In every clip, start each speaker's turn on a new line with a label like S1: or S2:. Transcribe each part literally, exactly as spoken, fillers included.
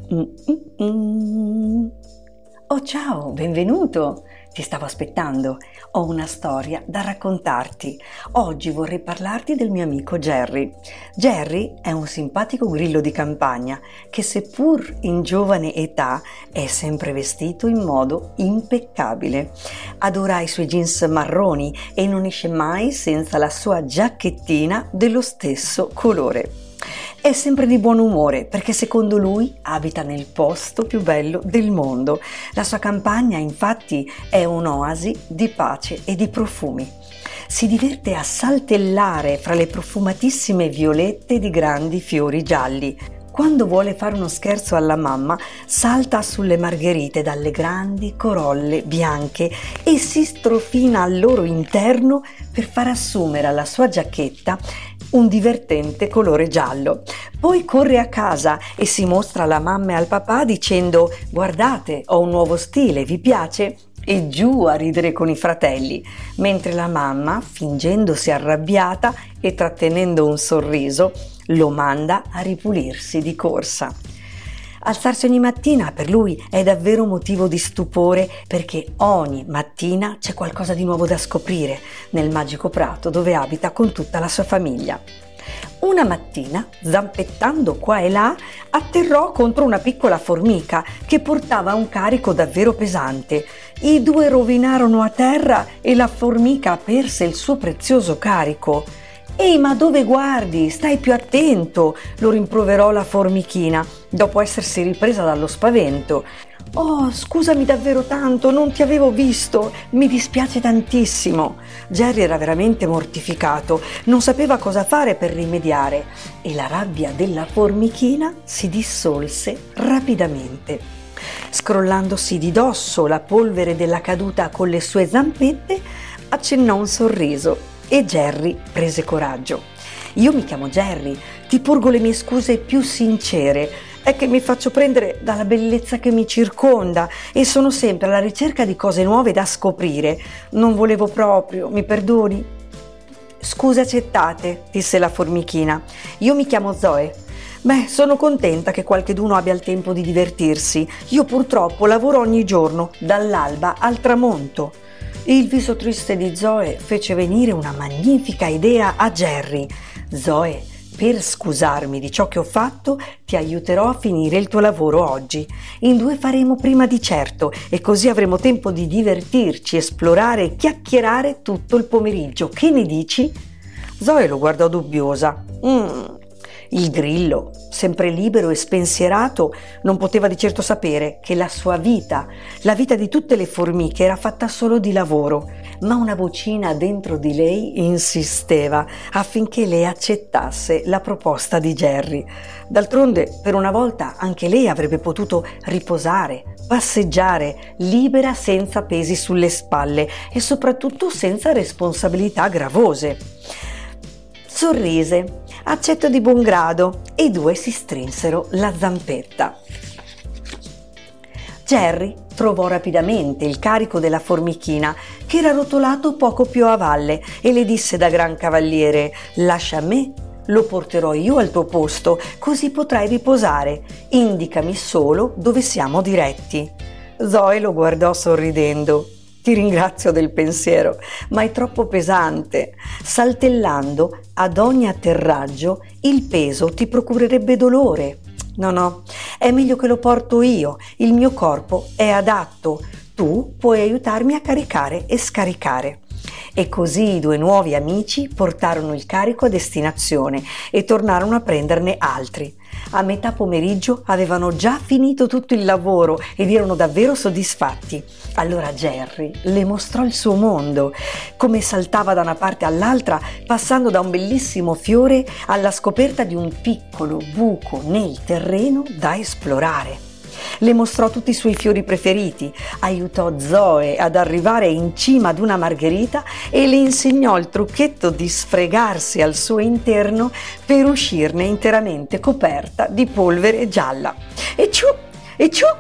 S1: Mm, mm, mm. Oh ciao, benvenuto! Ti stavo aspettando. Ho una storia da raccontarti. Oggi vorrei parlarti del mio amico Jerry. Jerry è un simpatico grillo di campagna che, seppur in giovane età, è sempre vestito in modo impeccabile. Adora i suoi jeans marroni e non esce mai senza la sua giacchettina dello stesso colore. È sempre di buon umore perché secondo lui abita nel posto più bello del mondo. La sua campagna infatti è un'oasi di pace e di profumi. Si diverte a saltellare fra le profumatissime violette di grandi fiori gialli. Quando vuole fare uno scherzo alla mamma, salta sulle margherite dalle grandi corolle bianche e si strofina al loro interno per far assumere alla sua giacchetta un divertente colore giallo. Poi corre a casa e si mostra alla mamma e al papà dicendo: guardate, ho un nuovo stile, vi piace? E giù a ridere con i fratelli, mentre la mamma, fingendosi arrabbiata e trattenendo un sorriso, lo manda a ripulirsi di corsa. Alzarsi ogni mattina per lui è davvero motivo di stupore, perché ogni mattina c'è qualcosa di nuovo da scoprire nel magico prato dove abita con tutta la sua famiglia. Una mattina, zampettando qua e là, atterrò contro una piccola formica che portava un carico davvero pesante. I due rovinarono a terra e la formica perse il suo prezioso carico. «Ehi, ma dove guardi? Stai più attento!» lo rimproverò la formichina, dopo essersi ripresa dallo spavento. «Oh, scusami davvero tanto, non ti avevo visto, mi dispiace tantissimo!» Jerry era veramente mortificato, non sapeva cosa fare per rimediare e la rabbia della formichina si dissolse rapidamente. Scrollandosi di dosso la polvere della caduta con le sue zampette, accennò un sorriso. E Jerry prese coraggio. «Io mi chiamo Jerry, ti porgo le mie scuse più sincere. È che mi faccio prendere dalla bellezza che mi circonda e sono sempre alla ricerca di cose nuove da scoprire. Non volevo proprio, mi perdoni?» «Scuse accettate», disse la formichina. «Io mi chiamo Zoe». «Beh, sono contenta che qualcheduno abbia il tempo di divertirsi. Io purtroppo lavoro ogni giorno, dall'alba al tramonto». Il viso triste di Zoe fece venire una magnifica idea a Jerry. «Zoe, per scusarmi di ciò che ho fatto, ti aiuterò a finire il tuo lavoro oggi. In due faremo prima di certo e così avremo tempo di divertirci, esplorare e chiacchierare tutto il pomeriggio. Che ne dici?» Zoe lo guardò dubbiosa. Mm. Il grillo, sempre libero e spensierato, non poteva di certo sapere che la sua vita, la vita di tutte le formiche, era fatta solo di lavoro, ma una vocina dentro di lei insisteva affinché lei accettasse la proposta di Jerry. D'altronde, per una volta, anche lei avrebbe potuto riposare, passeggiare, libera, senza pesi sulle spalle e soprattutto senza responsabilità gravose. Sorrise. Accetto di buon grado e i due si strinsero la zampetta. Jerry trovò rapidamente il carico della formichina che era rotolato poco più a valle e le disse da gran cavaliere: «Lascia a me, lo porterò io al tuo posto, così potrai riposare. Indicami solo dove siamo diretti». Zoe lo guardò sorridendo. «Ti ringrazio del pensiero, ma è troppo pesante. Saltellando ad ogni atterraggio il peso ti procurerebbe dolore. No, no, è meglio che lo porto io, il mio corpo è adatto. Tu puoi aiutarmi a caricare e scaricare». E così i due nuovi amici portarono il carico a destinazione e tornarono a prenderne altri. A metà pomeriggio avevano già finito tutto il lavoro ed erano davvero soddisfatti. Allora Jerry le mostrò il suo mondo, come saltava da una parte all'altra, passando da un bellissimo fiore alla scoperta di un piccolo buco nel terreno da esplorare. Le mostrò tutti i suoi fiori preferiti, aiutò Zoe ad arrivare in cima ad una margherita e le insegnò il trucchetto di sfregarsi al suo interno per uscirne interamente coperta di polvere gialla. E ciù, e ciù!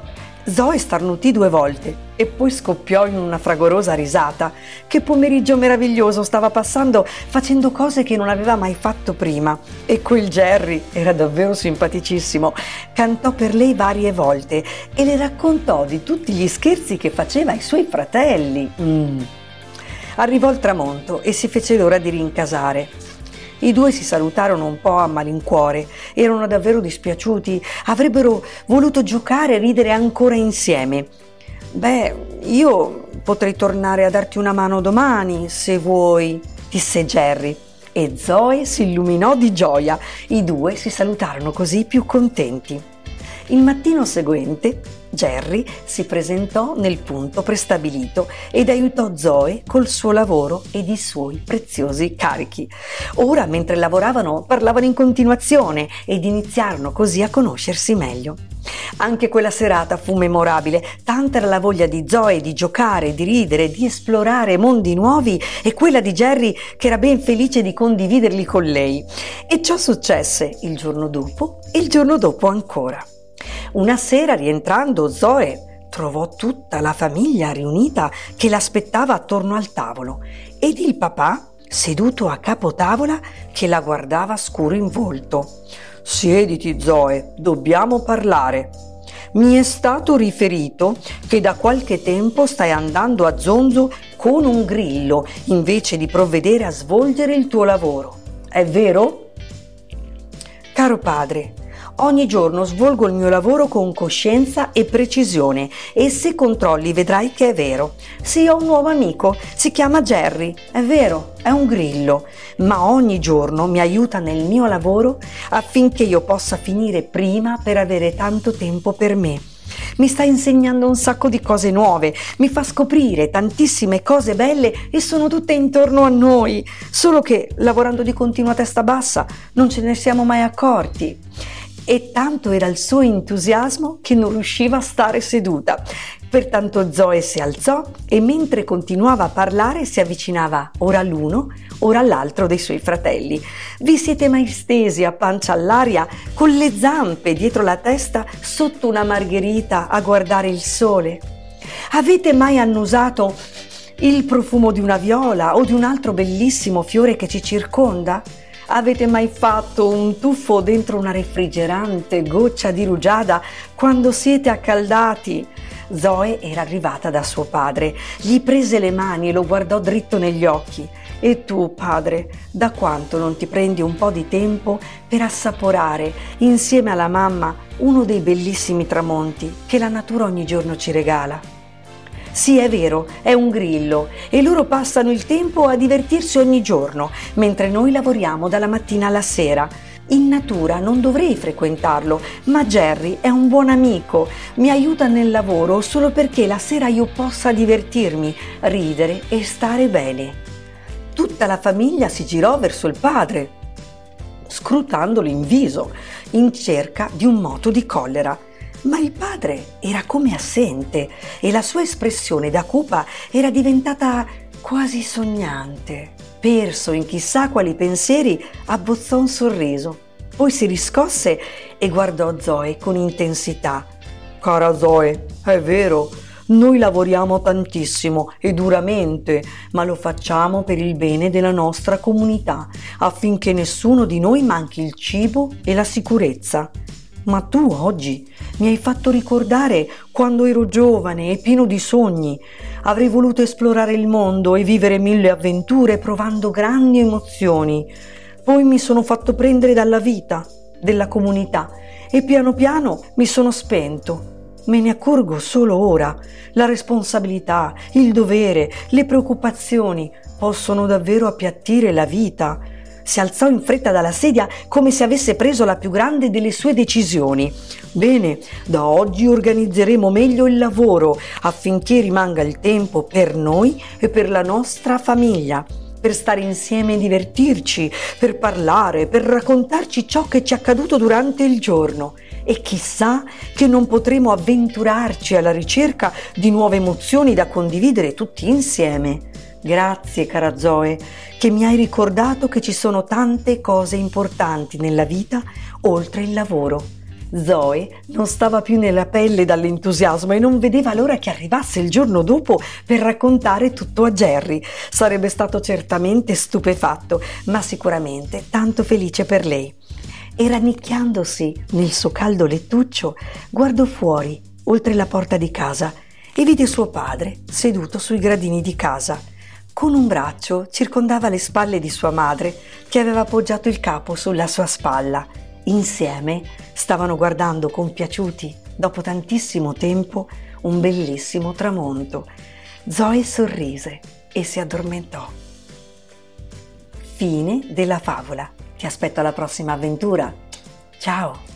S1: Zoe starnutì due volte e poi scoppiò in una fragorosa risata. Che pomeriggio meraviglioso stava passando facendo cose che non aveva mai fatto prima. E quel Jerry era davvero simpaticissimo. Cantò per lei varie volte e le raccontò di tutti gli scherzi che faceva ai suoi fratelli. Mm. Arrivò il tramonto e si fece l'ora di rincasare. I due si salutarono un po' a malincuore, erano davvero dispiaciuti, avrebbero voluto giocare e ridere ancora insieme. «Beh, io potrei tornare a darti una mano domani, se vuoi», disse Jerry. E Zoe si illuminò di gioia. I due si salutarono così più contenti. Il mattino seguente Jerry si presentò nel punto prestabilito ed aiutò Zoe col suo lavoro ed i suoi preziosi carichi. Ora, mentre lavoravano, parlavano in continuazione ed iniziarono così a conoscersi meglio. Anche quella serata fu memorabile, tanta era la voglia di Zoe di giocare, di ridere, di esplorare mondi nuovi e quella di Jerry che era ben felice di condividerli con lei. E ciò successe il giorno dopo e il giorno dopo ancora. Una sera, rientrando, Zoe trovò tutta la famiglia riunita che l'aspettava attorno al tavolo ed il papà seduto a capo tavola che la guardava scuro in volto. «Siediti, Zoe, dobbiamo parlare. Mi è stato riferito che da qualche tempo stai andando a zonzo con un grillo invece di provvedere a svolgere il tuo lavoro. È vero?» «Caro padre, ogni giorno svolgo il mio lavoro con coscienza e precisione e se controlli vedrai che è vero. Sì, ho un nuovo amico, si chiama Jerry, è vero, è un grillo, ma ogni giorno mi aiuta nel mio lavoro affinché io possa finire prima per avere tanto tempo per me. Mi sta insegnando un sacco di cose nuove, mi fa scoprire tantissime cose belle e sono tutte intorno a noi, solo che lavorando di continuo a testa bassa non ce ne siamo mai accorti». E tanto era il suo entusiasmo che non riusciva a stare seduta. Pertanto Zoe si alzò e mentre continuava a parlare si avvicinava ora all'uno, ora all'altro dei suoi fratelli. «Vi siete mai stesi a pancia all'aria con le zampe dietro la testa sotto una margherita a guardare il sole? Avete mai annusato il profumo di una viola o di un altro bellissimo fiore che ci circonda? Avete mai fatto un tuffo dentro una refrigerante goccia di rugiada quando siete accaldati?» Zoe era arrivata da suo padre, gli prese le mani e lo guardò dritto negli occhi. «E tu, padre, da quanto non ti prendi un po' di tempo per assaporare, insieme alla mamma, uno dei bellissimi tramonti che la natura ogni giorno ci regala?» «Sì, è vero, è un grillo e loro passano il tempo a divertirsi ogni giorno, mentre noi lavoriamo dalla mattina alla sera. In natura non dovrei frequentarlo, ma Jerry è un buon amico, mi aiuta nel lavoro solo perché la sera io possa divertirmi, ridere e stare bene». Tutta la famiglia si girò verso il padre, scrutandolo in viso, in cerca di un moto di collera. Ma il padre era come assente e la sua espressione da cupa era diventata quasi sognante. Perso in chissà quali pensieri, abbozzò un sorriso. Poi si riscosse e guardò Zoe con intensità. «Cara Zoe, è vero, noi lavoriamo tantissimo e duramente, ma lo facciamo per il bene della nostra comunità, affinché nessuno di noi manchi il cibo e la sicurezza. Ma tu oggi mi hai fatto ricordare quando ero giovane e pieno di sogni. Avrei voluto esplorare il mondo e vivere mille avventure provando grandi emozioni. Poi mi sono fatto prendere dalla vita, della comunità e piano piano mi sono spento. Me ne accorgo solo ora. La responsabilità, il dovere, le preoccupazioni possono davvero appiattire la vita». Si alzò in fretta dalla sedia come se avesse preso la più grande delle sue decisioni. «Bene, da oggi organizzeremo meglio il lavoro affinché rimanga il tempo per noi e per la nostra famiglia, per stare insieme e divertirci, per parlare, per raccontarci ciò che ci è accaduto durante il giorno. E chissà che non potremo avventurarci alla ricerca di nuove emozioni da condividere tutti insieme. Grazie, cara Zoe, che mi hai ricordato che ci sono tante cose importanti nella vita oltre il lavoro. Zoe non stava più nella pelle dall'entusiasmo e non vedeva l'ora che arrivasse il giorno dopo per raccontare tutto a Jerry. Sarebbe stato certamente stupefatto, ma sicuramente tanto felice per lei. E rannicchiandosi nel suo caldo lettuccio, guardò fuori, oltre la porta di casa, e vide suo padre seduto sui gradini di casa. Con un braccio circondava le spalle di sua madre, che aveva appoggiato il capo sulla sua spalla. Insieme stavano guardando compiaciuti, dopo tantissimo tempo, un bellissimo tramonto. Zoe sorrise e si addormentò. Fine della favola. Ti aspetto alla prossima avventura. Ciao!